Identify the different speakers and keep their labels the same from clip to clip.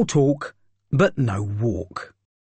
Speaker 1: All talk, but no walk.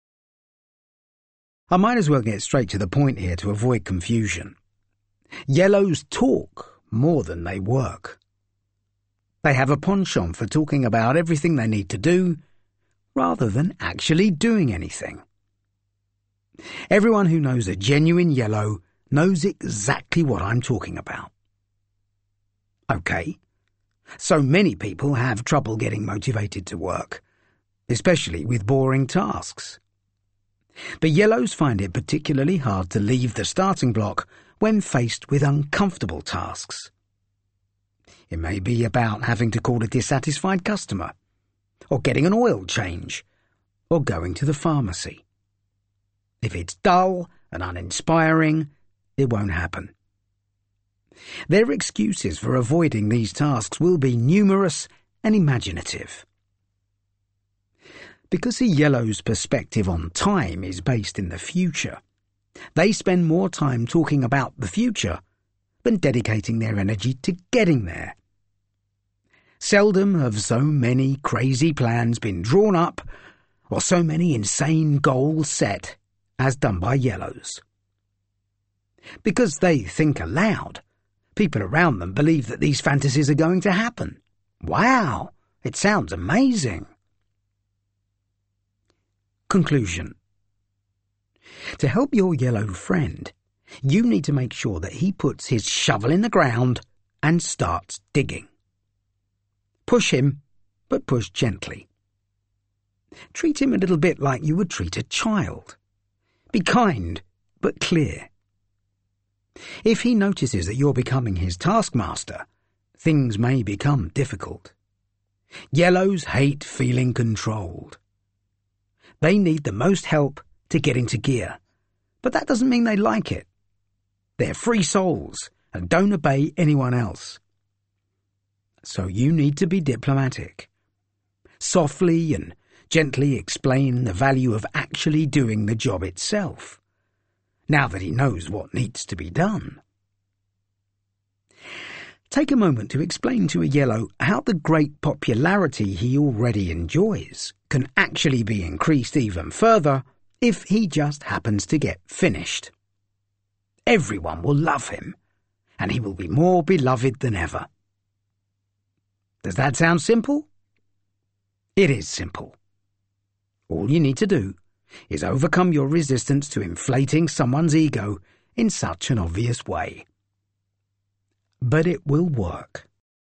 Speaker 1: I might as well get straight to the point here to avoid confusion. Yellows talk more than they work. They have a penchant for talking about everything they need to do, rather than actually doing anything. Everyone who knows a genuine yellow knows exactly what I'm talking about. Okay, so many people have trouble getting motivated to work, especially with boring tasks. But yellows find it particularly hard to leave the starting block when faced with uncomfortable tasks. It may be about having to call a dissatisfied customer, or getting an oil change, or going to the pharmacy. If it's dull and uninspiring, it won't happen. Their excuses for avoiding these tasks will be numerous and imaginative. Because a yellow's perspective on time is based in the future, they spend more time talking about the future than dedicating their energy to getting there. Seldom have so many crazy plans been drawn up or so many insane goals set as done by yellows. Because they think aloud, people around them believe that these fantasies are going to happen. Wow, it sounds amazing. Conclusion. To help your yellow friend, you need to make sure that he puts his shovel in the ground and starts digging. Push him, but push gently. Treat him a little bit like you would treat a child. Be kind, but clear. If he notices that you're becoming his taskmaster, things may become difficult. Yellows hate feeling controlled. They need the most help to get into gear, but that doesn't mean they like it. They're free souls and don't obey anyone else. So you need to be diplomatic. Softly and gently explain the value of actually doing the job itself, now that he knows what needs to be done. Take a moment to explain to a yellow how the great popularity he already enjoys can actually be increased even further if he just happens to get finished. Everyone will love him, and he will be more beloved than ever. Does that sound simple? It is simple. All you need to do is overcome your resistance to inflating someone's ego in such an obvious way. But it will work.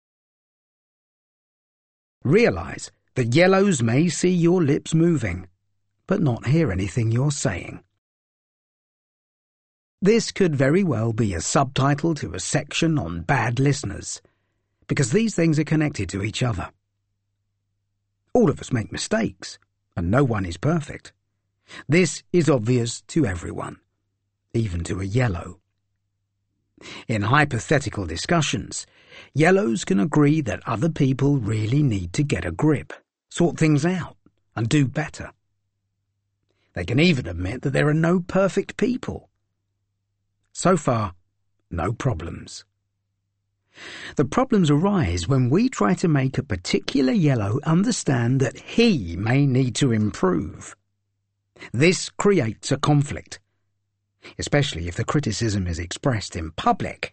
Speaker 1: Realize that yellows may see your lips moving, but not hear anything you're saying. This could very well be a subtitle to a section on bad listeners, because these things are connected to each other. All of us make mistakes, and no one is perfect. This is obvious to everyone, even to a yellow. In hypothetical discussions, yellows can agree that other people really need to get a grip, sort things out, and do better. They can even admit that there are no perfect people. So far, no problems. The problems arise when we try to make a particular yellow understand that he may need to improve. This creates a conflict, especially if the criticism is expressed in public.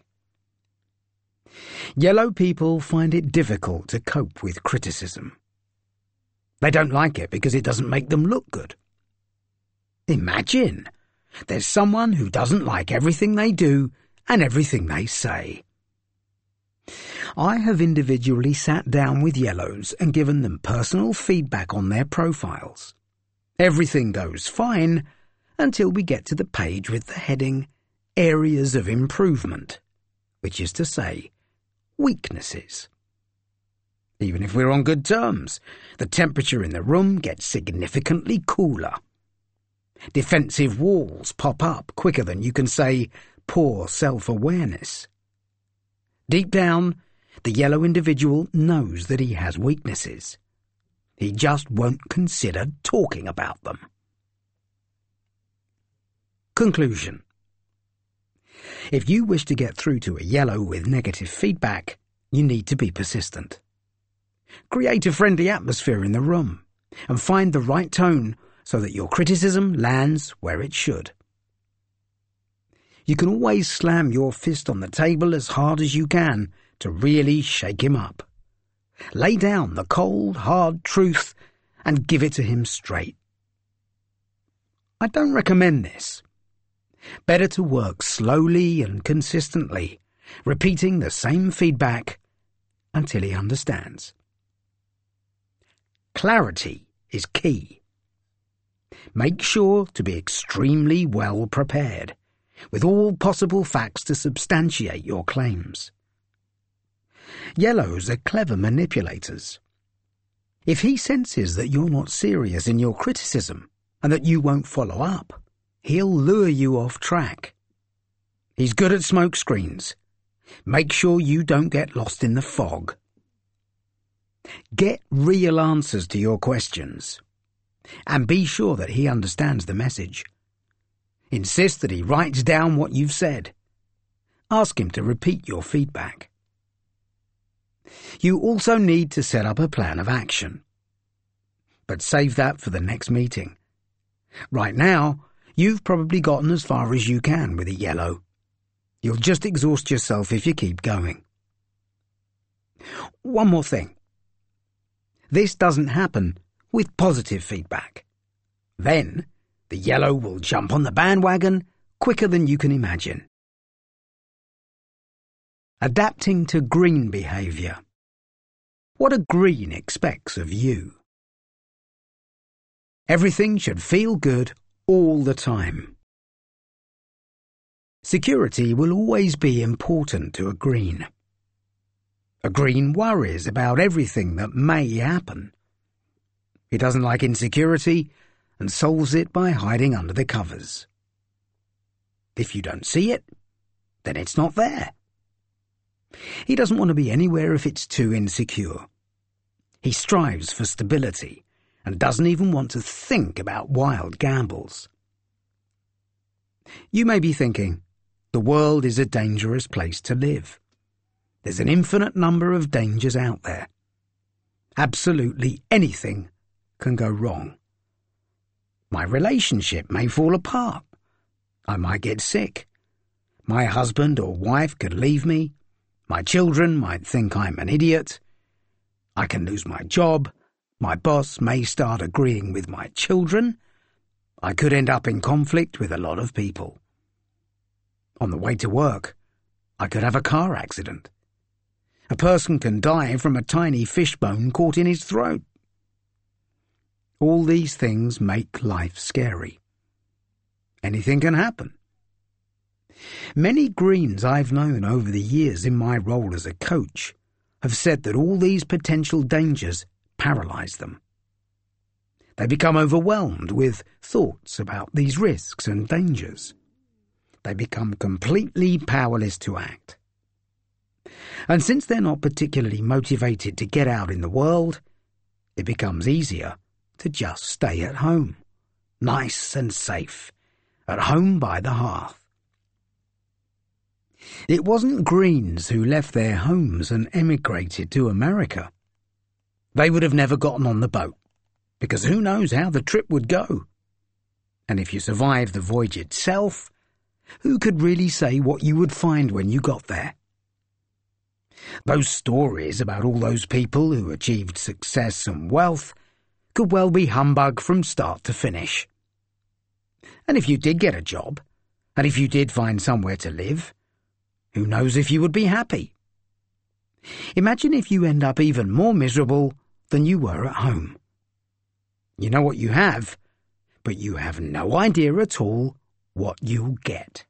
Speaker 1: Yellow people find it difficult to cope with criticism. They don't like it because it doesn't make them look good. Imagine there's someone who doesn't like everything they do and everything they say. I have individually sat down with yellows and given them personal feedback on their profiles. Everything goes fine until we get to the page with the heading Areas of Improvement, which is to say, weaknesses. Even if we're on good terms, the temperature in the room gets significantly cooler. Defensive walls pop up quicker than you can say poor self-awareness. Deep down, the yellow individual knows that he has weaknesses. He just won't consider talking about them. Conclusion. If you wish to get through to a yellow with negative feedback, you need to be persistent. Create a friendly atmosphere in the room, and find the right tone so that your criticism lands where it should. You can always slam your fist on the table as hard as you can to really shake him up. Lay down the cold, hard truth and give it to him straight. I don't recommend this. Better to work slowly and consistently, repeating the same feedback until he understands. Clarity is key. Make sure to be extremely well prepared, with all possible facts to substantiate your claims. Yellows are clever manipulators. If he senses that you're not serious in your criticism and that you won't follow up, he'll lure you off track. He's good at smokescreens. Make sure you don't get lost in the fog. Get real answers to your questions, and be sure that he understands the message. Insist that he writes down what you've said. Ask him to repeat your feedback. You also need to set up a plan of action. But save that for the next meeting. Right now, you've probably gotten as far as you can with a yellow. You'll just exhaust yourself if you keep going. One more thing. This doesn't happen with positive feedback. Then, the yellow will jump on the bandwagon quicker than you can imagine. Adapting to green behaviour. What a green expects of you. Everything should feel good all the time. Security will always be important to a green. A green worries about everything that may happen. He doesn't like insecurity and solves it by hiding under the covers. If you don't see it, then it's not there. He doesn't want to be anywhere if it's too insecure. He strives for stability and doesn't even want to think about wild gambles. You may be thinking, the world is a dangerous place to live. There's an infinite number of dangers out there. Absolutely anything can go wrong. My relationship may fall apart. I might get sick. My husband or wife could leave me. My children might think I'm an idiot. I can lose my job. My boss may start agreeing with my children. I could end up in conflict with a lot of people. On the way to work, I could have a car accident. A person can die from a tiny fishbone caught in his throat. All these things make life scary. Anything can happen. Many greens I've known over the years in my role as a coach have said that all these potential dangers paralyze them. They become overwhelmed with thoughts about these risks and dangers. They become completely powerless to act. And since they're not particularly motivated to get out in the world, it becomes easier to just stay at home, nice and safe, at home by the hearth. It wasn't Greens who left their homes and emigrated to America. They would have never gotten on the boat, because who knows how the trip would go. And if you survived the voyage itself, who could really say what you would find when you got there? Those stories about all those people who achieved success and wealth could well be humbug from start to finish. And if you did get a job, and if you did find somewhere to live, who knows if you would be happy? Imagine if you end up even more miserable than you were at home. You know what you have, but you have no idea at all what you'll get.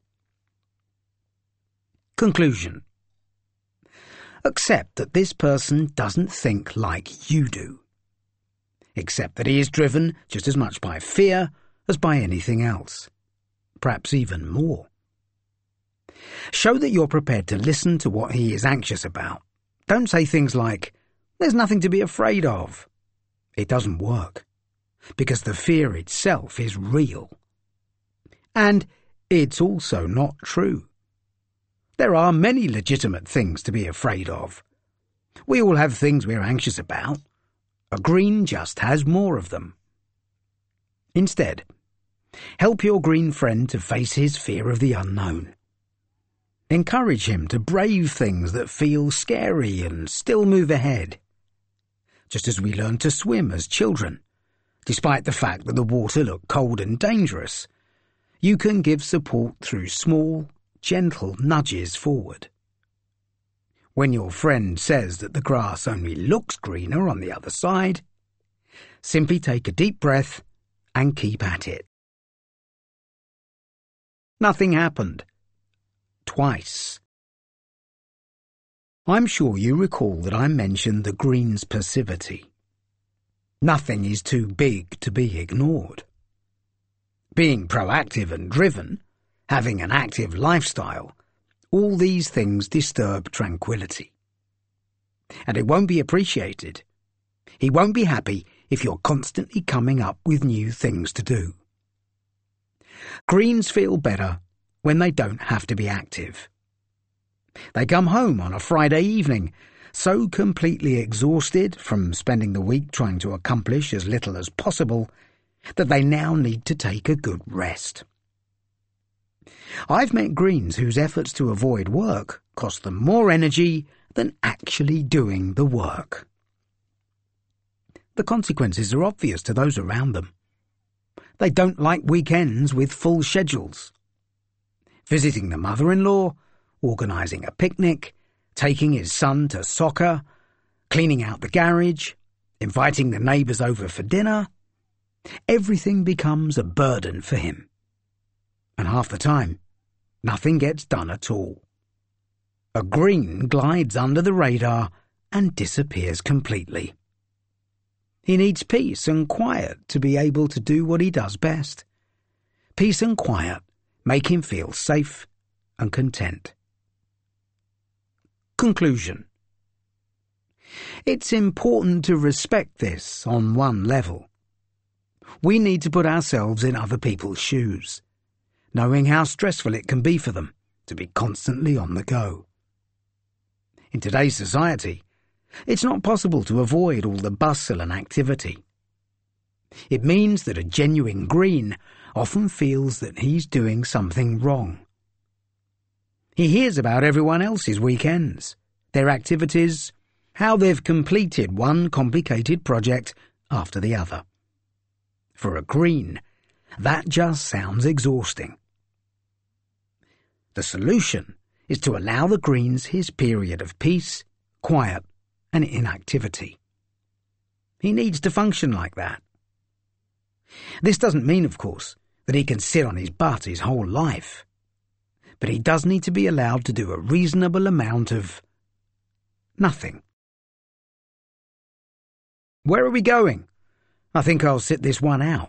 Speaker 1: Conclusion. Accept that this person doesn't think like you do. Accept that he is driven just as much by fear as by anything else, perhaps even more. Show that you're prepared to listen to what he is anxious about. Don't say things like, "There's nothing to be afraid of." It doesn't work, because the fear itself is real. And it's also not true. There are many legitimate things to be afraid of. We all have things we're anxious about. A green just has more of them. Instead, help your green friend to face his fear of the unknown. Encourage him to brave things that feel scary and still move ahead. Just as we learn to swim as children, despite the fact that the water looked cold and dangerous, you can give support through small, gentle nudges forward. When your friend says that the grass only looks greener on the other side, simply take a deep breath and keep at it. Nothing happened. Twice. I'm sure you recall that I mentioned the green's passivity. Nothing is too big to be ignored. Being proactive and driven, having an active lifestyle, all these things disturb tranquility. And it won't be appreciated. He won't be happy if you're constantly coming up with new things to do. Greens feel better when they don't have to be active. They come home on a Friday evening, so completely exhausted from spending the week trying to accomplish as little as possible that they now need to take a good rest. I've met greens whose efforts to avoid work cost them more energy than actually doing the work. The consequences are obvious to those around them. They don't like weekends with full schedules. Visiting the mother-in-law, organising a picnic, taking his son to soccer, cleaning out the garage, inviting the neighbours over for dinner. Everything becomes a burden for him. And half the time, nothing gets done at all. A green glides under the radar and disappears completely. He needs peace and quiet to be able to do what he does best. Peace and quiet make him feel safe and content. Conclusion. It's important to respect this on one level. We need to put ourselves in other people's shoes, knowing how stressful it can be for them to be constantly on the go. In today's society, it's not possible to avoid all the bustle and activity. It means that a genuine green often feels that he's doing something wrong. He hears about everyone else's weekends, their activities, how they've completed one complicated project after the other. For a green, that just sounds exhausting. The solution is to allow the greens his period of peace, quiet, and inactivity. He needs to function like that. This doesn't mean, of course, that he can sit on his butt his whole life. But he does need to be allowed to do a reasonable amount of nothing. Where are we going? I think I'll sit this one out.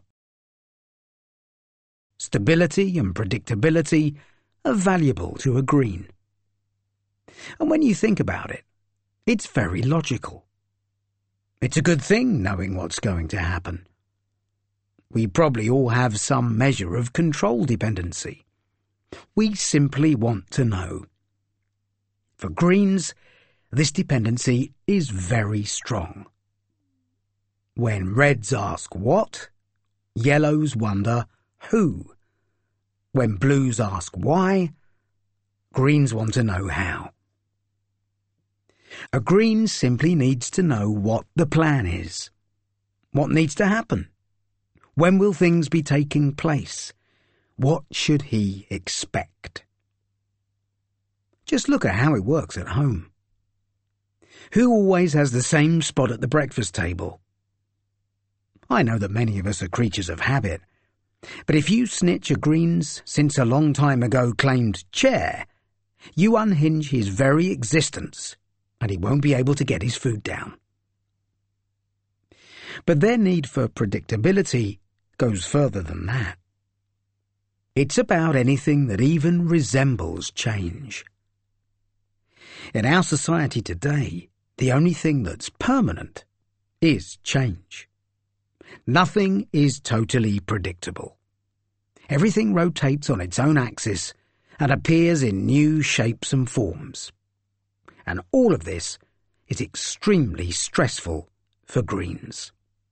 Speaker 1: Stability and predictability are valuable to a green. And when you think about it, it's very logical. It's a good thing knowing what's going to happen. We probably all have some measure of control dependency. We simply want to know. For greens, this dependency is very strong. When reds ask what, yellows wonder who. When blues ask why, greens want to know how. A green simply needs to know what the plan is. What needs to happen? When will things be taking place? What should he expect? Just look at how it works at home. Who always has the same spot at the breakfast table? I know that many of us are creatures of habit, but if you snitch a green's since a long time ago claimed chair, you unhinge his very existence and he won't be able to get his food down. But their need for predictability goes further than that. It's about anything that even resembles change. In our society today, the only thing that's permanent is change. Nothing is totally predictable. Everything rotates on its own axis and appears in new shapes and forms. And all of this is extremely stressful for greens.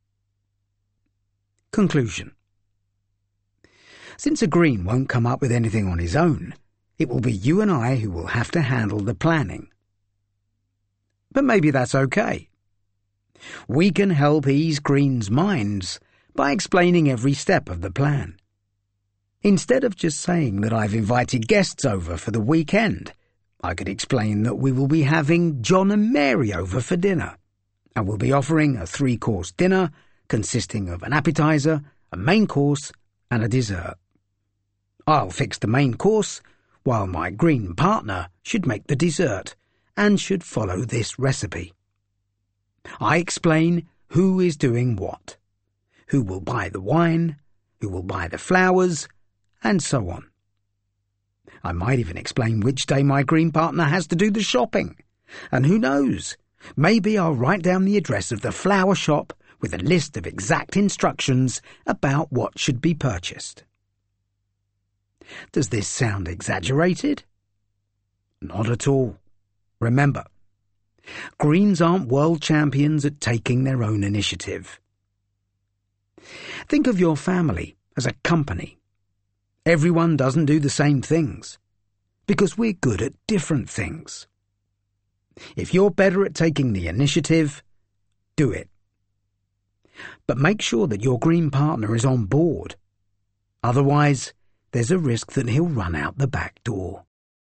Speaker 1: Conclusion. Since a green won't come up with anything on his own, it will be you and I who will have to handle the planning. But maybe that's okay. We can help ease Green's minds by explaining every step of the plan. Instead of just saying that I've invited guests over for the weekend, I could explain that we will be having John and Mary over for dinner, and we'll be offering a 3-course dinner consisting of an appetizer, a main course, and a dessert. I'll fix the main course, while my green partner should make the dessert and should follow this recipe. I explain who is doing what, who will buy the wine, who will buy the flowers, and so on. I might even explain which day my green partner has to do the shopping, and who knows, maybe I'll write down the address of the flower shop with a list of exact instructions about what should be purchased. Does this sound exaggerated? Not at all. Remember, Greens aren't world champions at taking their own initiative. Think of your family as a company. Everyone doesn't do the same things, because we're good at different things. If you're better at taking the initiative, do it. But make sure that your green partner is on board. Otherwise, there's a risk that he'll run out the back door.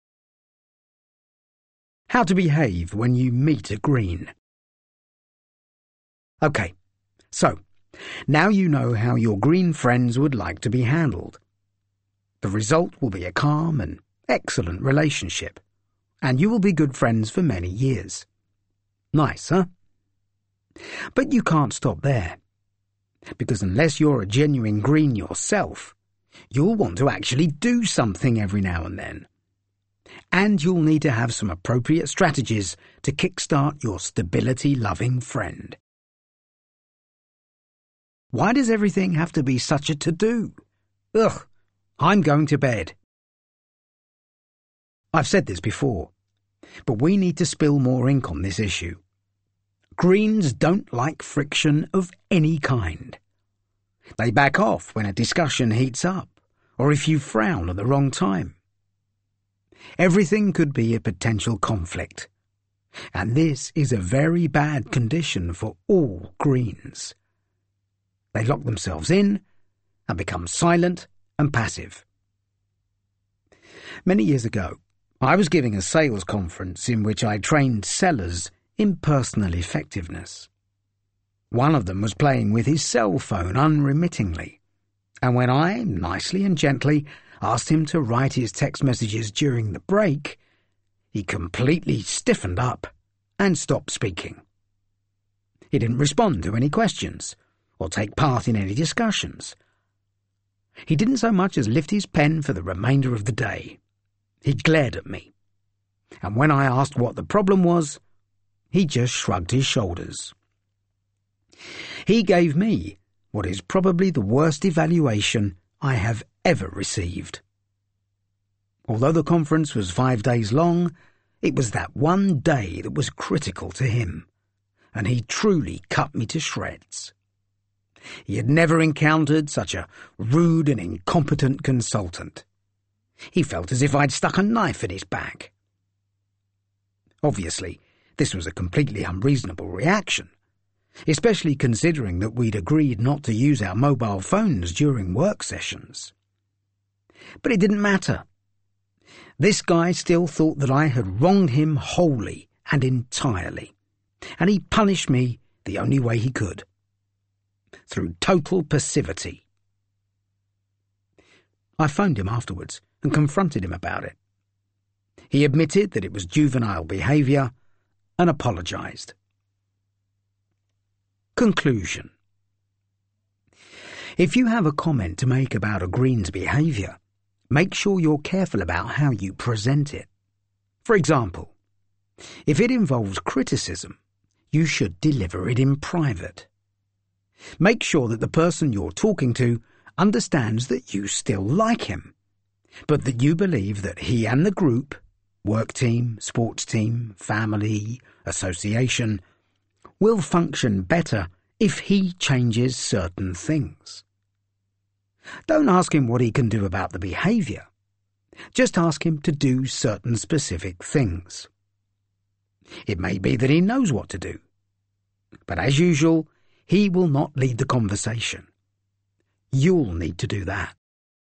Speaker 1: How to behave when you meet a green. Okay, so now you know how your green friends would like to be handled. The result will be a calm and excellent relationship, and you will be good friends for many years. Nice, huh? But you can't stop there, because unless you're a genuine green yourself, you'll want to actually do something every now and then. And you'll need to have some appropriate strategies to kickstart your stability-loving friend. Why does everything have to be such a to-do? Ugh, I'm going to bed. I've said this before, but we need to spill more ink on this issue. Greens don't like friction of any kind. They back off when a discussion heats up, or if you frown at the wrong time. Everything could be a potential conflict, and this is a very bad condition for all greens. They lock themselves in and become silent and passive. Many years ago, I was giving a sales conference in which I trained sellers in personal effectiveness. One of them was playing with his cell phone unremittingly, and when I, nicely and gently, asked him to write his text messages during the break, he completely stiffened up and stopped speaking. He didn't respond to any questions or take part in any discussions. He didn't so much as lift his pen for the remainder of the day. He glared at me, and when I asked what the problem was, he just shrugged his shoulders. He gave me what is probably the worst evaluation I have ever received. Although the conference was 5 days long, it was that one day that was critical to him, and he truly cut me to shreds. He had never encountered such a rude and incompetent consultant. He felt as if I'd stuck a knife in his back. Obviously, this was a completely unreasonable reaction, especially considering that we'd agreed not to use our mobile phones during work sessions. But it didn't matter. This guy still thought that I had wronged him wholly and entirely, and he punished me the only way he could, through total passivity. I phoned him afterwards and confronted him about it. He admitted that it was juvenile behaviour and apologised. Conclusion. If you have a comment to make about a green's behaviour, make sure you're careful about how you present it. For example, if it involves criticism, you should deliver it in private. Make sure that the person you're talking to understands that you still like him, but that you believe that he and the group, work team, sports team, family, association, will function better if he changes certain things. Don't ask him what he can do about the behaviour. Just ask him to do certain specific things. It may be that he knows what to do, but as usual, he will not lead the conversation. You'll need to do that.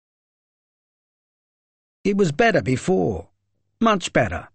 Speaker 1: It was better before. Much better.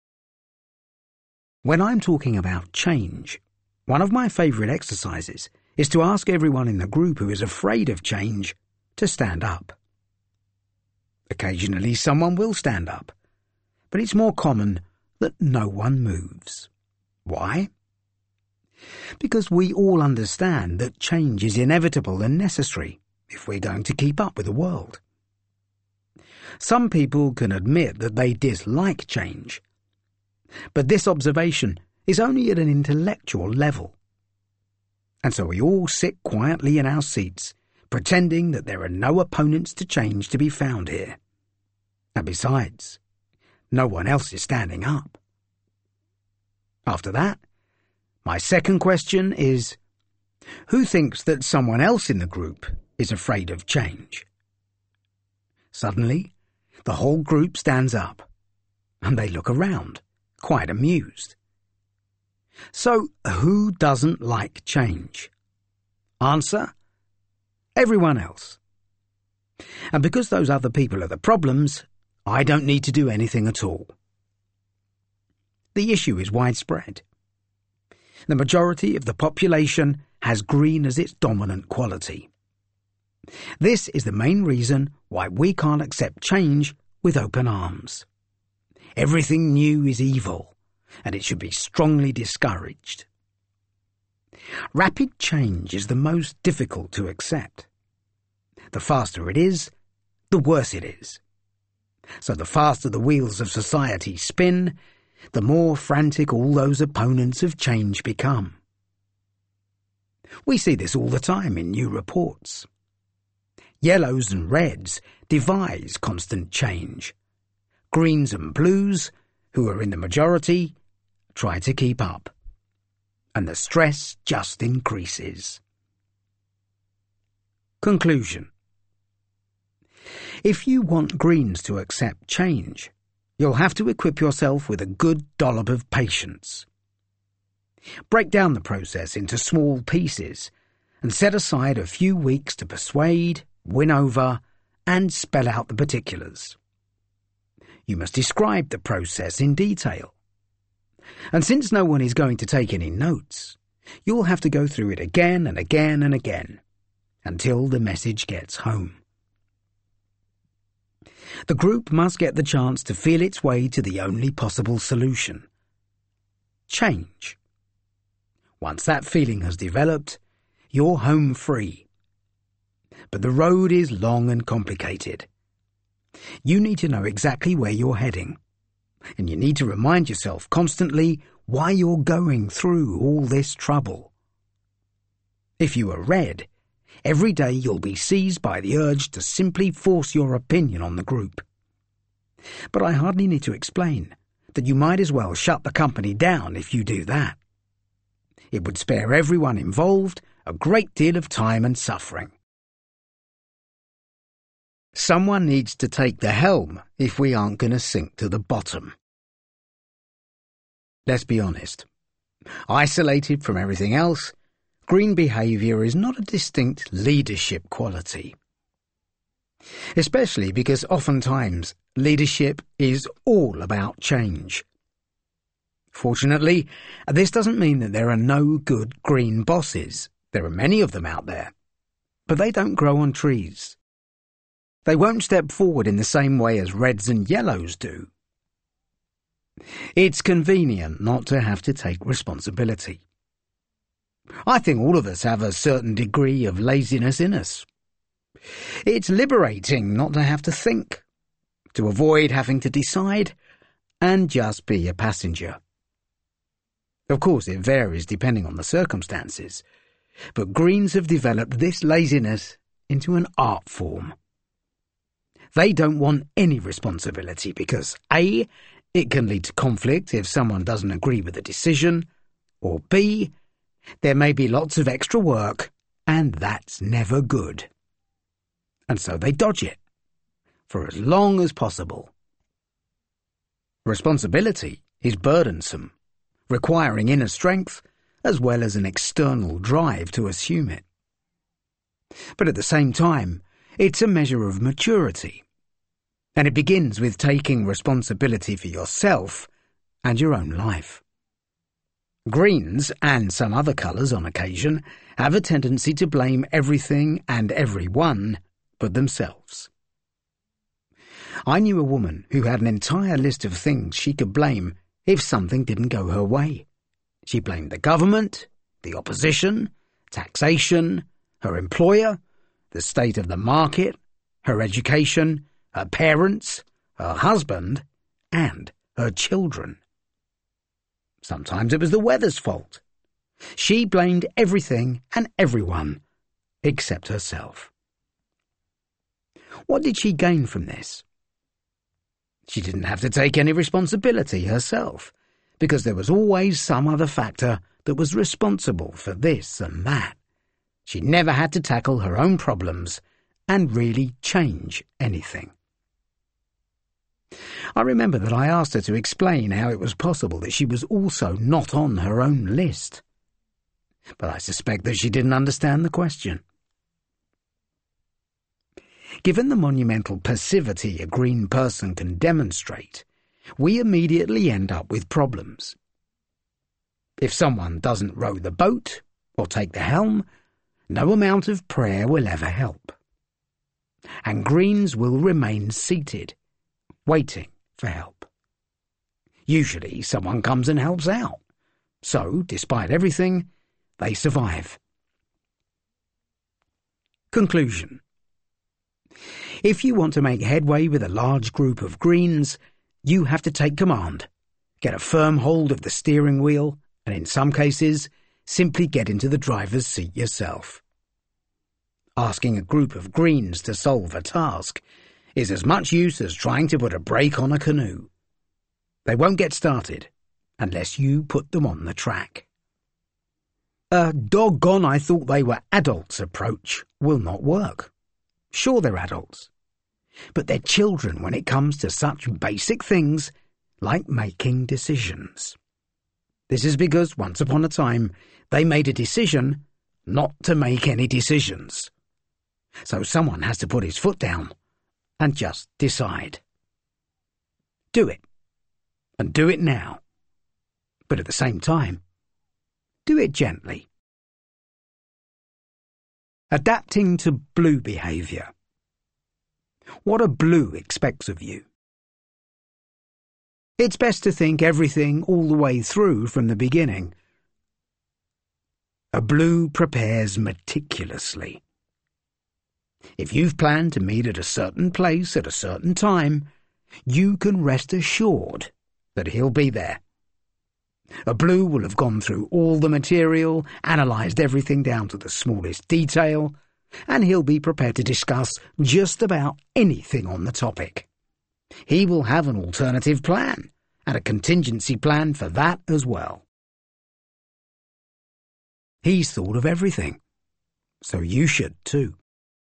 Speaker 1: When I'm talking about change, one of my favourite exercises is to ask everyone in the group who is afraid of change to stand up. Occasionally someone will stand up, but it's more common that no one moves. Why? Because we all understand that change is inevitable and necessary if we're going to keep up with the world. Some people can admit that they dislike change, but this observation is only at an intellectual level. And so we all sit quietly in our seats, pretending that there are no opponents to change to be found here. And besides, no one else is standing up. After that, my second question is, who thinks that someone else in the group is afraid of change? Suddenly, the whole group stands up, and they look around, quite amused. So, who doesn't like change? Answer: everyone else. And because those other people are the problems, I don't need to do anything at all. The issue is widespread. The majority of the population has green as its dominant quality. This is the main reason why we can't accept change with open arms. Everything new is evil, and it should be strongly discouraged. Rapid change is the most difficult to accept. The faster it is, the worse it is. So the faster the wheels of society spin, the more frantic all those opponents of change become. We see this all the time in new reports. Yellows and reds devise constant change. Greens and blues, who are in the majority, try to keep up. And the stress just increases. Conclusion. If you want Greens to accept change, you'll have to equip yourself with a good dollop of patience. Break down the process into small pieces and set aside a few weeks to persuade, win over, and spell out the particulars. You must describe the process in detail. And since no one is going to take any notes, you'll have to go through it again and again and again, until the message gets home. The group must get the chance to feel its way to the only possible solution: change. Once that feeling has developed, you're home free. But the road is long and complicated. You need to know exactly where you're heading, and you need to remind yourself constantly why you're going through all this trouble. If you are red, every day you'll be seized by the urge to simply force your opinion on the group. But I hardly need to explain that you might as well shut the company down if you do that. It would spare everyone involved a great deal of time and suffering. Someone needs to take the helm if we aren't going to sink to the bottom. Let's be honest. Isolated from everything else, green behaviour is not a distinct leadership quality. Especially because oftentimes leadership is all about change. Fortunately, this doesn't mean that there are no good green bosses. There are many of them out there. But they don't grow on trees. They won't step forward in the same way as reds and yellows do. It's convenient not to have to take responsibility. I think all of us have a certain degree of laziness in us. It's liberating not to have to think, to avoid having to decide, and just be a passenger. Of course, it varies depending on the circumstances, but Greens have developed this laziness into an art form. They don't want any responsibility because A, it can lead to conflict if someone doesn't agree with the decision, or B, there may be lots of extra work, and that's never good. And so they dodge it for as long as possible. Responsibility is burdensome, requiring inner strength as well as an external drive to assume it. But at the same time, it's a measure of maturity, and it begins with taking responsibility for yourself and your own life. Greens, and some other colours on occasion, have a tendency to blame everything and everyone but themselves. I knew a woman who had an entire list of things she could blame if something didn't go her way. She blamed the government, the opposition, taxation, her employer, the state of the market, her education, her parents, her husband, and her children. Sometimes it was the weather's fault. She blamed everything and everyone except herself. What did she gain from this? She didn't have to take any responsibility herself, because there was always some other factor that was responsible for this and that. She never had to tackle her own problems and really change anything. I remember that I asked her to explain how it was possible that she was also not on her own list. But I suspect that she didn't understand the question. Given the monumental passivity a green person can demonstrate, we immediately end up with problems. If someone doesn't row the boat or take the helm, no amount of prayer will ever help. And greens will remain seated, waiting for help. Usually someone comes and helps out, so, despite everything, they survive. Conclusion. If you want to make headway with a large group of greens, you have to take command, get a firm hold of the steering wheel, and in some cases, simply get into the driver's seat yourself. Asking a group of greens to solve a task is as much use as trying to put a brake on a canoe. They won't get started unless you put them on the track. A doggone I thought they were adults approach will not work. Sure, they're adults, but they're children when it comes to such basic things like making decisions. This is because once upon a time they made a decision not to make any decisions. So someone has to put his foot down and just decide. Do it, and do it now. But at the same time, do it gently. Adapting to blue behaviour. What a blue expects of you. It's best to think everything all the way through from the beginning. A blue prepares meticulously. If you've planned to meet at a certain place at a certain time, you can rest assured that he'll be there. A blue will have gone through all the material, analysed everything down to the smallest detail, and he'll be prepared to discuss just about anything on the topic. He will have an alternative plan, and a contingency plan for that as well. He's thought of everything, so you should too.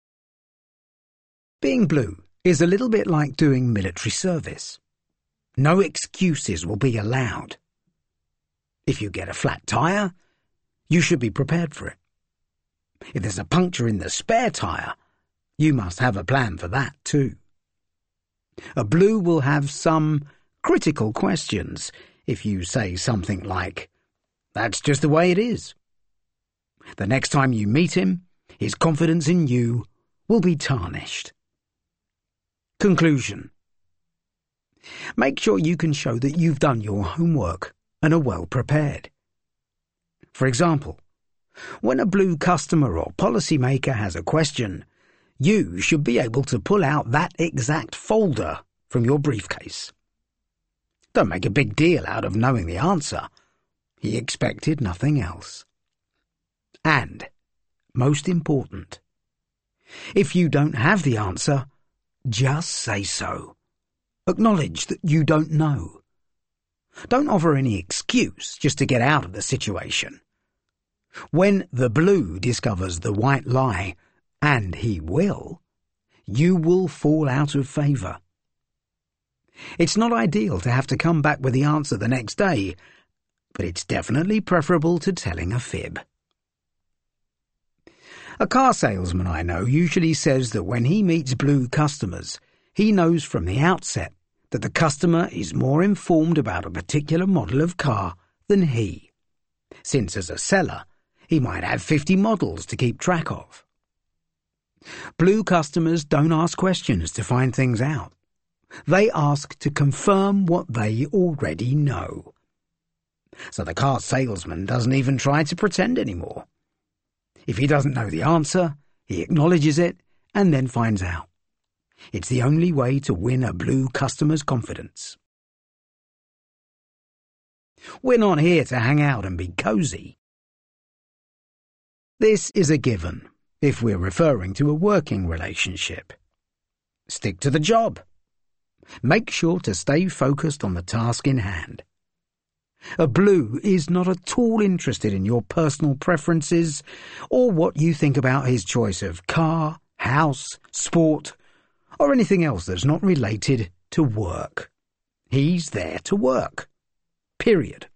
Speaker 1: Being blue is a little bit like doing military service. No excuses will be allowed. If you get a flat tyre, you should be prepared for it. If there's a puncture in the spare tyre, you must have a plan for that too. A blue will have some critical questions if you say something like, "That's just the way it is." The next time you meet him, his confidence in you will be tarnished. Conclusion. Make sure you can show that you've done your homework and are well prepared. For example, when a blue customer or policymaker has a question, you should be able to pull out that exact folder from your briefcase. Don't make a big deal out of knowing the answer. He expected nothing else. And, most important, if you don't have the answer, just say so. Acknowledge that you don't know. Don't offer any excuse just to get out of the situation. When the blue discovers the white lie, and he will, you will fall out of favour. It's not ideal to have to come back with the answer the next day, but it's definitely preferable to telling a fib. A car salesman I know usually says that when he meets blue customers, he knows from the outset that the customer is more informed about a particular model of car than he, since as a seller, he might have 50 models to keep track of. Blue customers don't ask questions to find things out. They ask to confirm what they already know. So the car salesman doesn't even try to pretend anymore. If he doesn't know the answer, he acknowledges it and then finds out. It's the only way to win a blue customer's confidence. We're not here to hang out and be cosy. This is a given if we're referring to a working relationship. Stick to the job. Make sure to stay focused on the task in hand. A blue is not at all interested in your personal preferences or what you think about his choice of car, house, sport, or anything else that's not related to work. He's there to work. Period.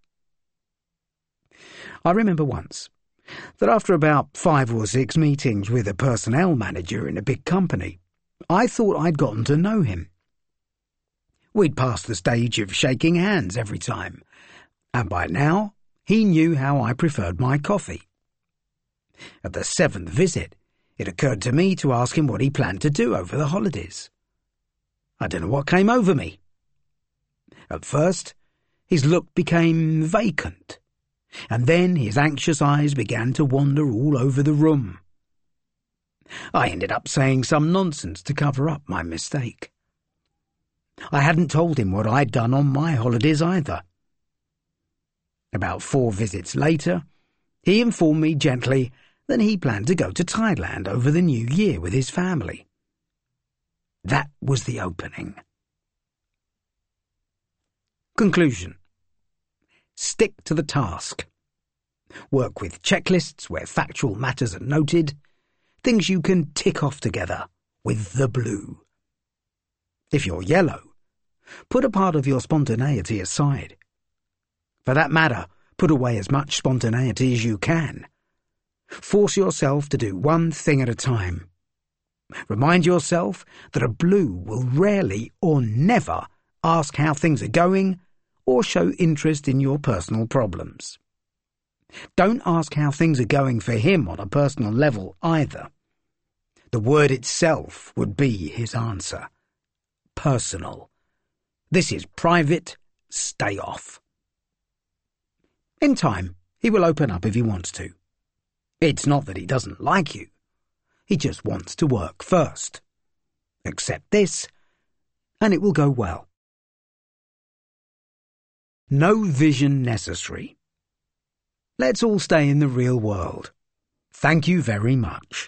Speaker 1: I remember once that after about 5 or 6 meetings with a personnel manager in a big company, I thought I'd gotten to know him. We'd passed the stage of shaking hands every time, and by now he knew how I preferred my coffee. At the 7th visit, it occurred to me to ask him what he planned to do over the holidays. I don't know what came over me. At first, his look became vacant, and then his anxious eyes began to wander all over the room. I ended up saying some nonsense to cover up my mistake. I hadn't told him what I'd done on my holidays either. About 4 visits later, he informed me gently that he planned to go to Thailand over the New Year with his family. That was the opening. Conclusion. Stick to the task. Work with checklists where factual matters are noted, things you can tick off together with the blue. If you're yellow, put a part of your spontaneity aside. For that matter, put away as much spontaneity as you can. Force yourself to do one thing at a time. Remind yourself that a blue will rarely or never ask how things are going or show interest in your personal problems. Don't ask how things are going for him on a personal level either. The word itself would be his answer. Personal. This is private. Stay off. In time, he will open up if he wants to. It's not that he doesn't like you. He just wants to work first. Accept this, and it will go well. No vision necessary. Let's all stay in the real world. Thank you very much.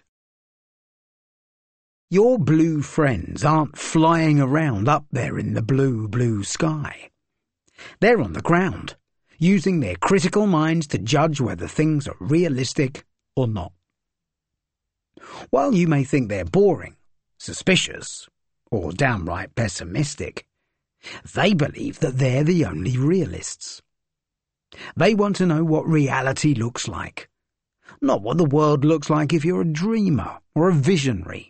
Speaker 1: Your blue friends aren't flying around up there in the blue, blue sky. They're on the ground, using their critical minds to judge whether things are realistic or not. While you may think they're boring, suspicious, or downright pessimistic, they believe that they're the only realists. They want to know what reality looks like, not what the world looks like if you're a dreamer or a visionary.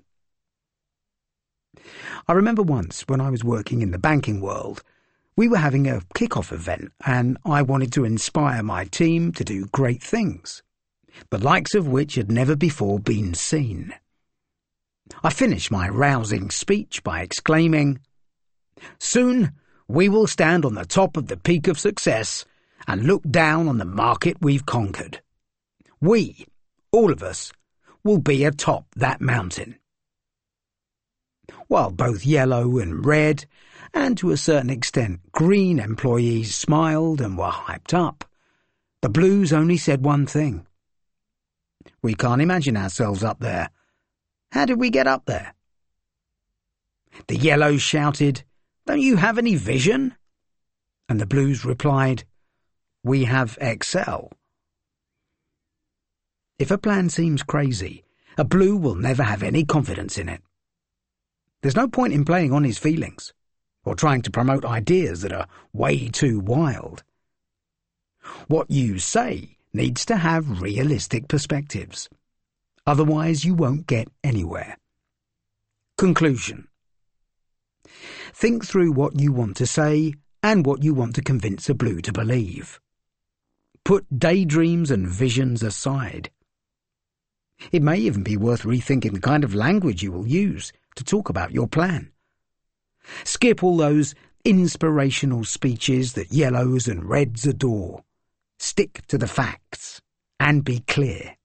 Speaker 1: I remember once when I was working in the banking world, we were having a kick-off event and I wanted to inspire my team to do great things, the likes of which had never before been seen. I finished my rousing speech by exclaiming, "Soon we will stand on the top of the peak of success and look down on the market we've conquered. We, all of us, will be atop that mountain." While both yellow and red, and to a certain extent green employees smiled and were hyped up, the blues only said one thing. "We can't imagine ourselves up there. How did we get up there?" The yellows shouted, "Don't you have any vision?" And the blues replied, "We have Excel." If a plan seems crazy, a blue will never have any confidence in it. There's no point in playing on his feelings or trying to promote ideas that are way too wild. What you say needs to have realistic perspectives. Otherwise, you won't get anywhere. Conclusion. Think through what you want to say and what you want to convince a blue to believe. Put daydreams and visions aside. It may even be worth rethinking the kind of language you will use to talk about your plan. Skip all those inspirational speeches that yellows and reds adore. Stick to the facts and be clear.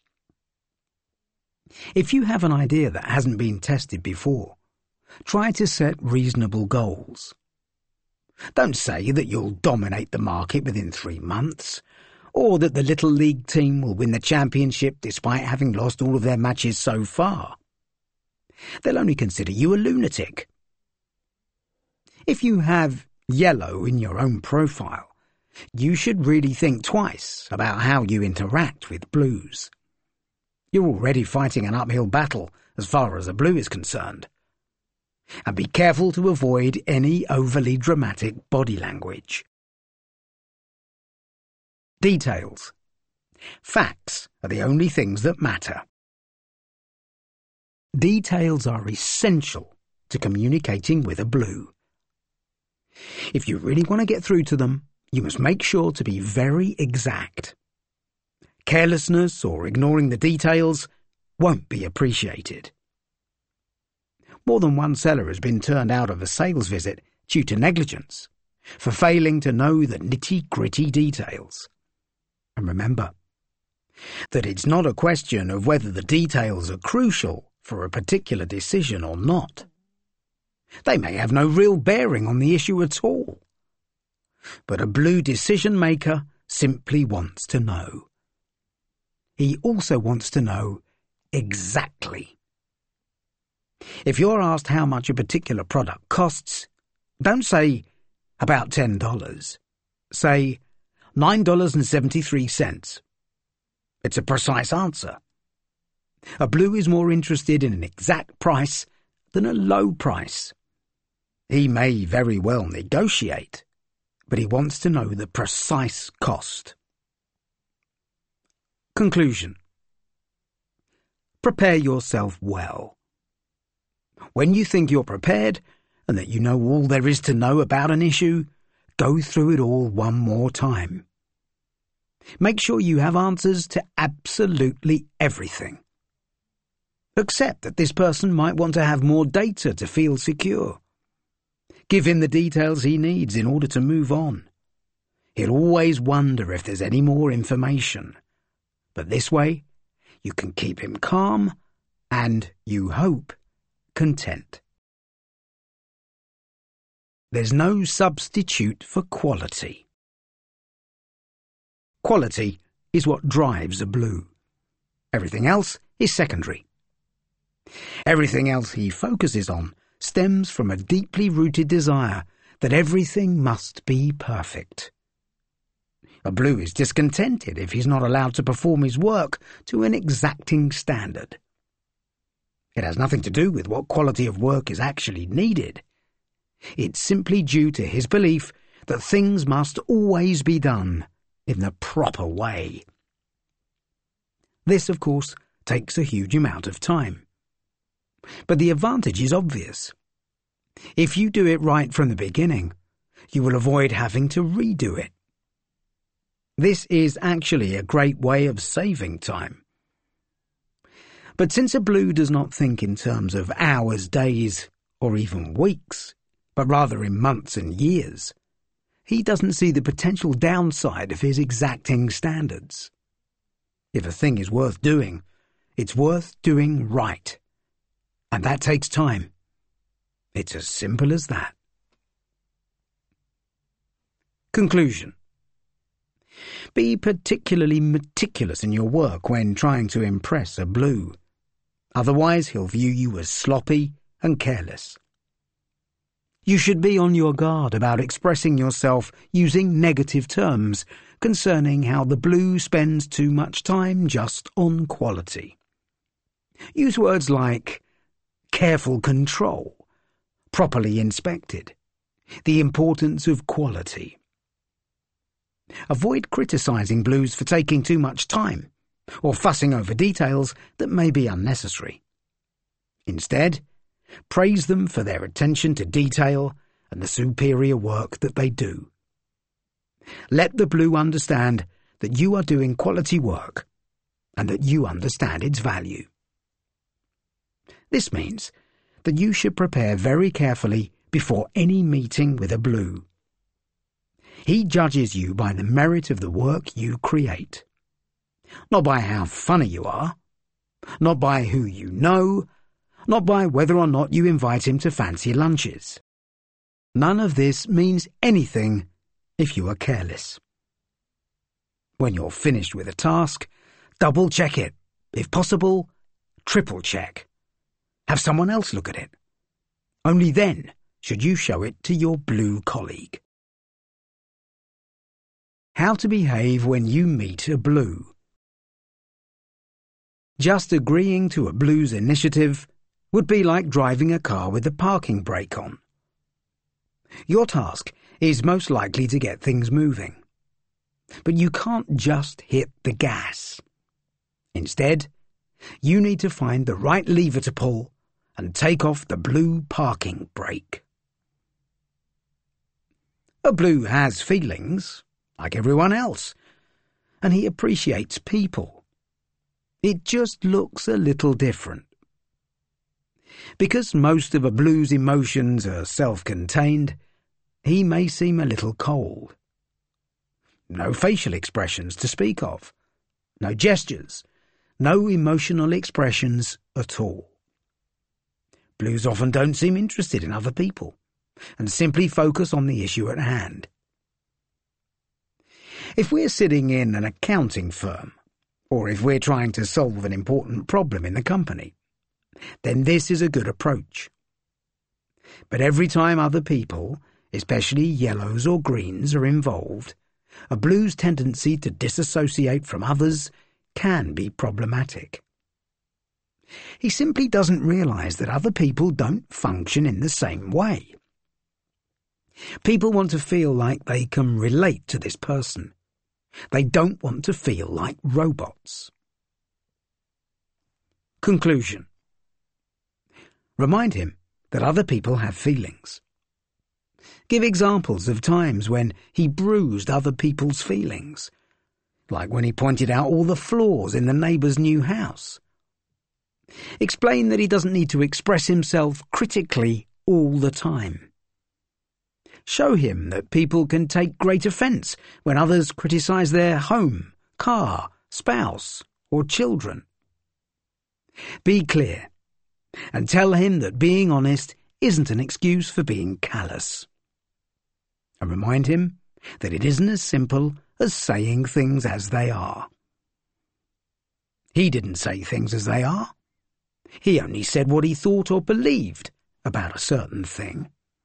Speaker 1: If you have an idea that hasn't been tested before, try to set reasonable goals. Don't say that you'll dominate the market within 3 months, or that the Little League team will win the championship despite having lost all of their matches so far. They'll only consider you a lunatic. If you have yellow in your own profile, you should really think twice about how you interact with blues. You're already fighting an uphill battle as far as a blue is concerned. And be careful to avoid any overly dramatic body language. Details. Facts are the only things that matter. Details are essential to communicating with a blue. If you really want to get through to them, you must make sure to be very exact. Carelessness or ignoring the details won't be appreciated. More than one seller has been turned out of a sales visit due to negligence, for failing to know the nitty-gritty details. And remember that it's not a question of whether the details are crucial for a particular decision or not. They may have no real bearing on the issue at all. But a blue decision maker simply wants to know. He also wants to know exactly. If you're asked how much a particular product costs, don't say about $10. Say $9.73. It's a precise answer. A blue is more interested in an exact price than a low price. He may very well negotiate, but he wants to know the precise cost. Conclusion. Prepare yourself well. When you think you're prepared and that you know all there is to know about an issue, go through it all one more time. Make sure you have answers to absolutely everything. Accept that this person might want to have more data to feel secure. Give him the details he needs in order to move on. He'll always wonder if there's any more information. But this way, you can keep him calm and, you hope, content. There's no substitute for quality. Quality is what drives a blue. Everything else is secondary. Everything else he focuses on stems from a deeply rooted desire that everything must be perfect. A blue is discontented if he's not allowed to perform his work to an exacting standard. It has nothing to do with what quality of work is actually needed. It's simply due to his belief that things must always be done in the proper way. This, of course, takes a huge amount of time. But the advantage is obvious. If you do it right from the beginning, you will avoid having to redo it. This is actually a great way of saving time. But since a blue does not think in terms of hours, days, or even weeks, but rather in months and years, he doesn't see the potential downside of his exacting standards. If a thing is worth doing, it's worth doing right. And that takes time. It's as simple as that. Conclusion. Be particularly meticulous in your work when trying to impress a blue. Otherwise, he'll view you as sloppy and careless. You should be on your guard about expressing yourself using negative terms concerning how the Blue spends too much time just on quality. Use words like careful control, properly inspected, the importance of quality. Avoid criticising Blues for taking too much time or fussing over details that may be unnecessary. Instead, praise them for their attention to detail and the superior work that they do. Let the Blue understand that you are doing quality work and that you understand its value. This means that you should prepare very carefully before any meeting with a Blue. He judges you by the merit of the work you create, not by how funny you are, not by who you know, not by whether or not you invite him to fancy lunches. None of this means anything if you are careless. When you're finished with a task, double-check it. If possible, triple-check. Have someone else look at it. Only then should you show it to your Blue colleague. How to behave when you meet a Blue. Just agreeing to a Blue's initiative would be like driving a car with the parking brake on. Your task is most likely to get things moving. But you can't just hit the gas. Instead, you need to find the right lever to pull and take off the Blue parking brake. A Blue has feelings, like everyone else, and he appreciates people. It just looks a little different. Because most of a Blue's emotions are self-contained, he may seem a little cold. No facial expressions to speak of, no gestures, no emotional expressions at all. Blues often don't seem interested in other people and simply focus on the issue at hand. If we're sitting in an accounting firm, or if we're trying to solve an important problem in the company, then this is a good approach. But every time other people, especially yellows or greens, are involved, a Blue's tendency to disassociate from others can be problematic. He simply doesn't realise that other people don't function in the same way. People want to feel like they can relate to this person. They don't want to feel like robots. Conclusion. Remind him that other people have feelings. Give examples of times when he bruised other people's feelings, like when he pointed out all the flaws in the neighbour's new house. Explain that he doesn't need to express himself critically all the time. Show him that people can take great offence when others criticise their home, car, spouse, or children. Be clear, and tell him that being honest isn't an excuse for being callous. And remind him that it isn't as simple as saying things as they are. He didn't say things as they are. He only said what he thought or believed about a certain thing.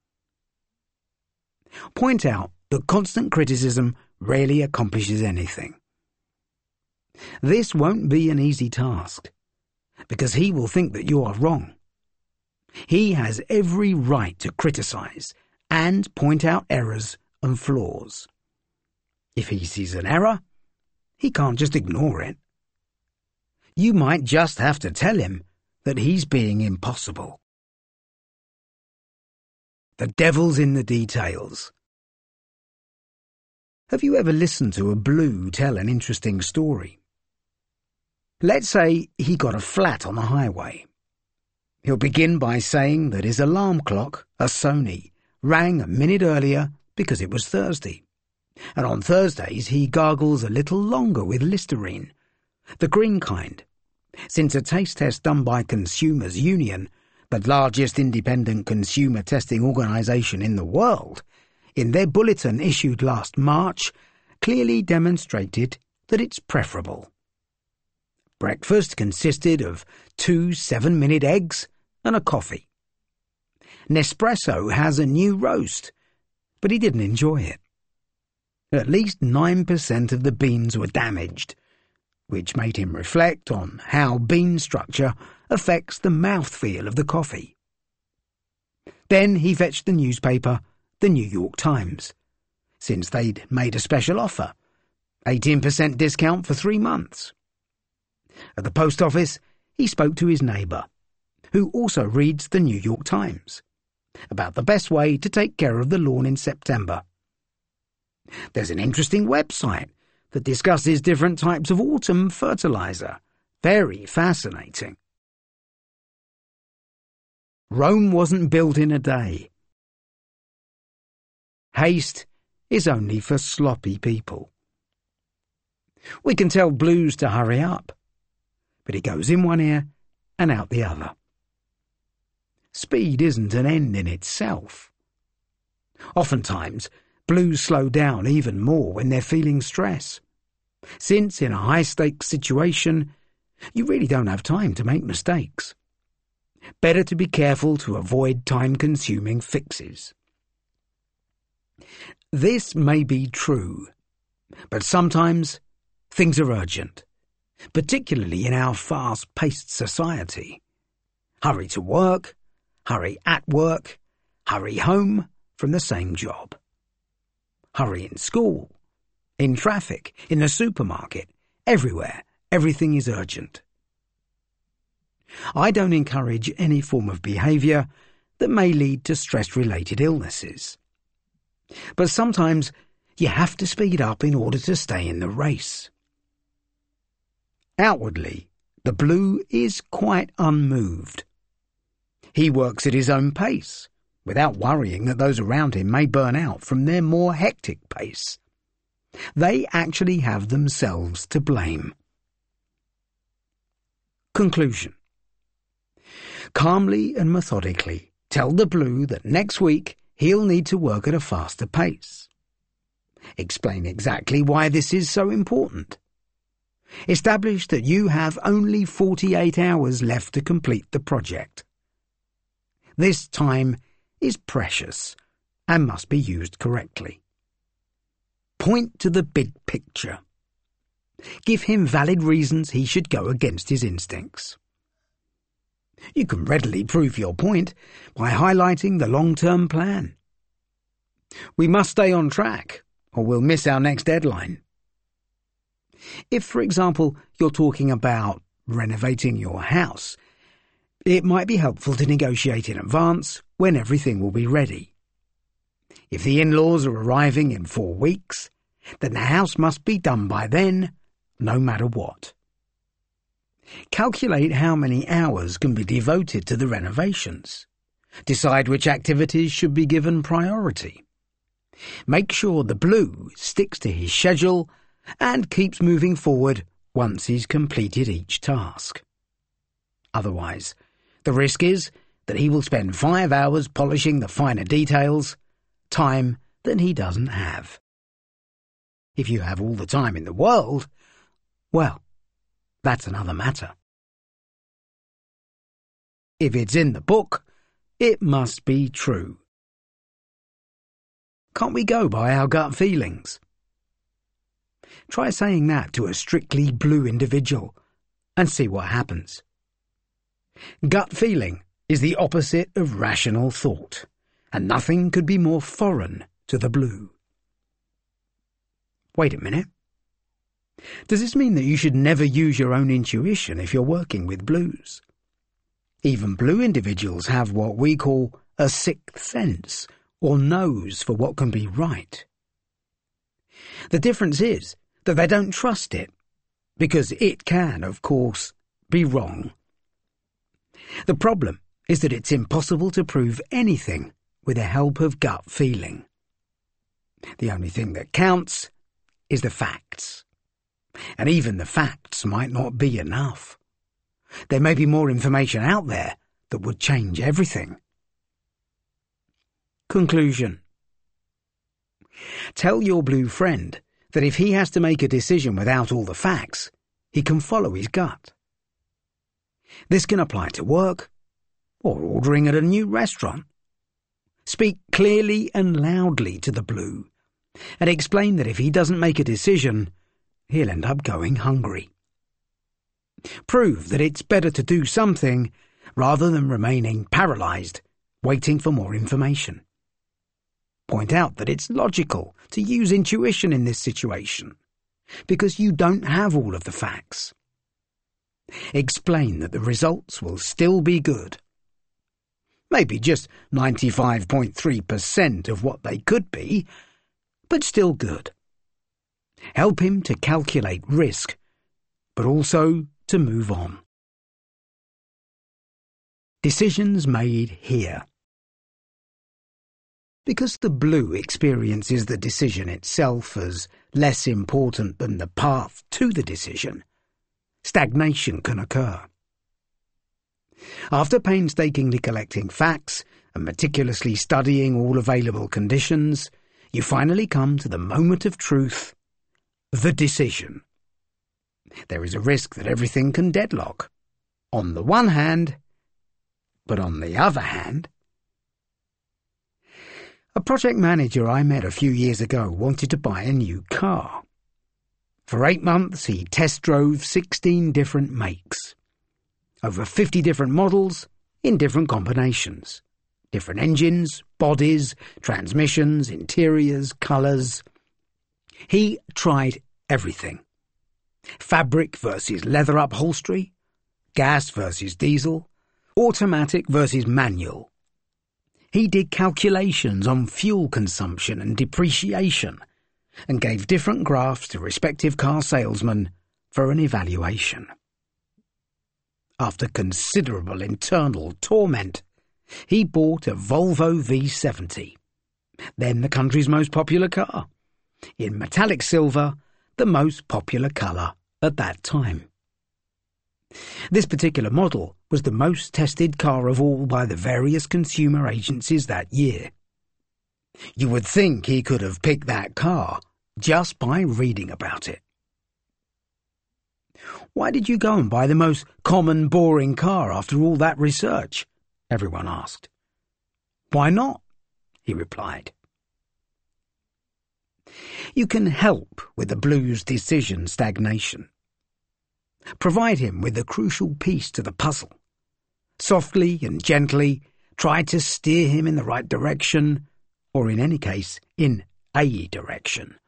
Speaker 1: Point out that constant criticism rarely accomplishes anything. This won't be an easy task, because he will think that you are wrong. He has every right to criticise and point out errors and flaws. If he sees an error, he can't just ignore it. You might just have to tell him that he's being impossible. The devil's in the details. Have you ever listened to a Blue tell an interesting story? Let's say he got a flat on the highway. He'll begin by saying that his alarm clock, a Sony, rang a minute earlier because it was Thursday. And on Thursdays he gargles a little longer with Listerine, the green kind, since a taste test done by Consumers Union, the largest independent consumer testing organisation in the world, in their bulletin issued last March, clearly demonstrated that it's preferable. Breakfast consisted of 2 7-minute eggs and a coffee. Nespresso has a new roast, but he didn't enjoy it. At least 9% of the beans were damaged, which made him reflect on how bean structure affects the mouthfeel of the coffee. Then he fetched the newspaper, the New York Times, since they'd made a special offer, 18% discount for 3 months. At the post office, he spoke to his neighbour, who also reads the New York Times, about the best way to take care of the lawn in September. There's an interesting website that discusses different types of autumn fertilizer. Very fascinating. Rome wasn't built in a day. Haste is only for sloppy people. We can tell Blues to hurry up, but it goes in one ear and out the other. Speed isn't an end in itself. Oftentimes, Blues slow down even more when they're feeling stress, since in a high-stakes situation, you really don't have time to make mistakes. Better to be careful to avoid time-consuming fixes. This may be true, but sometimes things are urgent, particularly in our fast-paced society. Hurry to work, hurry at work, hurry home from the same job. Hurry in school, in traffic, in the supermarket, everywhere. Everything is urgent. I don't encourage any form of behaviour that may lead to stress-related illnesses. But sometimes you have to speed up in order to stay in the race. Outwardly, the Blue is quite unmoved. He works at his own pace, without worrying that those around him may burn out from their more hectic pace. They actually have themselves to blame. Conclusion. Calmly and methodically tell the Blue that next week he'll need to work at a faster pace. Explain exactly why this is so important. Establish that you have only 48 hours left to complete the project. This time is precious and must be used correctly. Point to the big picture. Give him valid reasons he should go against his instincts. You can readily prove your point by highlighting the long-term plan. We must stay on track, or we'll miss our next deadline. If, for example, you're talking about renovating your house, it might be helpful to negotiate in advance when everything will be ready. If the in-laws are arriving in 4 weeks, then the house must be done by then, no matter what. Calculate how many hours can be devoted to the renovations. Decide which activities should be given priority. Make sure the Blue sticks to his schedule and keeps moving forward once he's completed each task. Otherwise, the risk is that he will spend 5 hours polishing the finer details, time that he doesn't have. If you have all the time in the world, well, that's another matter. If it's in the book, it must be true. Can't we go by our gut feelings? Try saying that to a strictly Blue individual and see what happens. Gut feeling is the opposite of rational thought, and nothing could be more foreign to the Blue. Wait a minute. Does this mean that you should never use your own intuition if you're working with Blues? Even Blue individuals have what we call a sixth sense, or nose for what can be right. The difference is that they don't trust it, because it can, of course, be wrong. The problem is that it's impossible to prove anything with the help of gut feeling. The only thing that counts is the facts. And even the facts might not be enough. There may be more information out there that would change everything. Conclusion. Tell your Blue friend that if he has to make a decision without all the facts, he can follow his gut. This can apply to work, or ordering at a new restaurant, Speak clearly and loudly to the blue, and explain that if he doesn't make a decision, he'll end up going hungry. Prove that it's better to do something rather than remaining paralysed, waiting for more information. Point out that it's logical to use intuition in this situation, because you don't have all of the facts. Explain that the results will still be good. Maybe just 95.3% of what they could be, but still good. Help him to calculate risk, but also to move on. Decisions made here. Because the blue experiences the decision itself as less important than the path to the decision, stagnation can occur. After painstakingly collecting facts and meticulously studying all available conditions, you finally come to the moment of truth, the decision. There is a risk that everything can deadlock. On the one hand, but on the other hand, a project manager I met a few years ago wanted to buy a new car. For 8 months, he test drove 16 different makes. Over 50 different models in different combinations. Different engines, bodies, transmissions, interiors, colours. He tried everything. Fabric versus leather upholstery, gas versus diesel, automatic versus manual. He did calculations on fuel consumption and depreciation and gave different graphs to respective car salesmen for an evaluation. After considerable internal torment, he bought a Volvo V70, then the country's most popular car, in metallic silver, the most popular colour at that time. This particular model was the most tested car of all by the various consumer agencies that year. You would think he could have picked that car just by reading about it. "Why did you go and buy the most common, boring car after all that research?" everyone asked. "Why not?" he replied. You can help with the blue's decision stagnation. Provide him with the crucial piece to the puzzle. Softly and gently try to steer him in the right direction, or in any case, in a direction.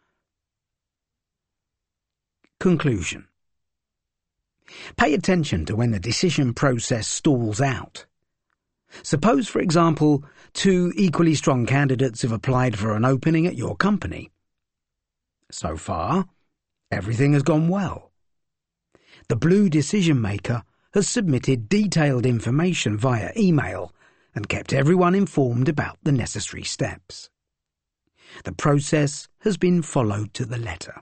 Speaker 1: Conclusion. Pay attention to when the decision process stalls out. Suppose, for example, 2 equally strong candidates have applied for an opening at your company. So far, everything has gone well. The blue decision maker has submitted detailed information via email and kept everyone informed about the necessary steps. The process has been followed to the letter.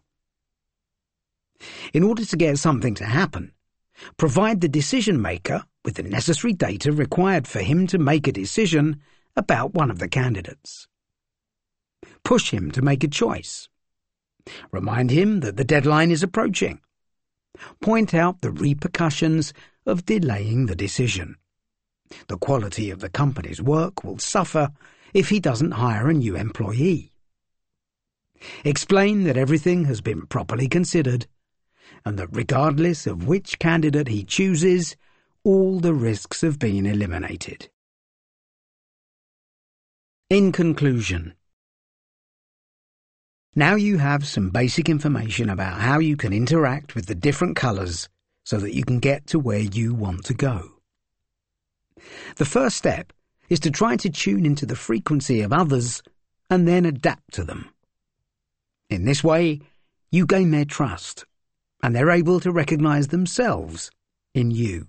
Speaker 1: In order to get something to happen, provide the decision maker with the necessary data required for him to make a decision about one of the candidates. Push him to make a choice. Remind him that the deadline is approaching. Point out the repercussions of delaying the decision. The quality of the company's work will suffer if he doesn't hire a new employee. Explain that everything has been properly considered and that regardless of which candidate he chooses, all the risks have been eliminated. In conclusion, now you have some basic information about how you can interact with the different colours so that you can get to where you want to go. The first step is to try to tune into the frequency of others and then adapt to them. In this way, you gain their trust, and they're able to recognise themselves in you.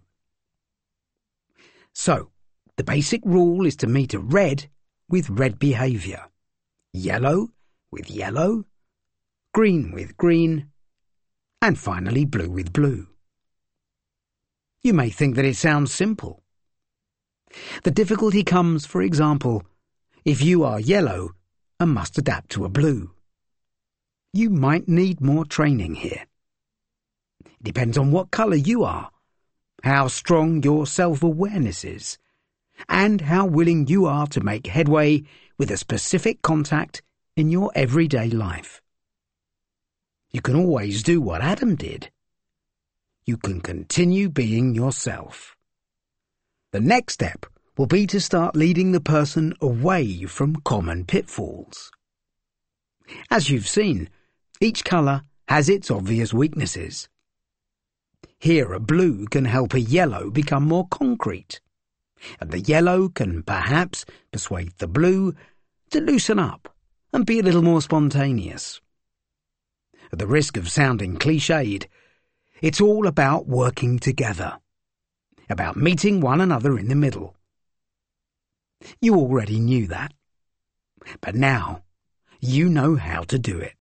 Speaker 1: So, the basic rule is to meet a red with red behaviour, yellow with yellow, green with green, and finally blue with blue. You may think that it sounds simple. The difficulty comes, for example, if you are yellow and must adapt to a blue. You might need more training here. It depends on what colour you are, how strong your self-awareness is, and how willing you are to make headway with a specific contact in your everyday life. You can always do what Adam did. You can continue being yourself. The next step will be to start leading the person away from common pitfalls. As you've seen, each colour has its obvious weaknesses. Here a blue can help a yellow become more concrete, and the yellow can perhaps persuade the blue to loosen up and be a little more spontaneous. At the risk of sounding cliched, it's all about working together, about meeting one another in the middle. You already knew that, but now you know how to do it.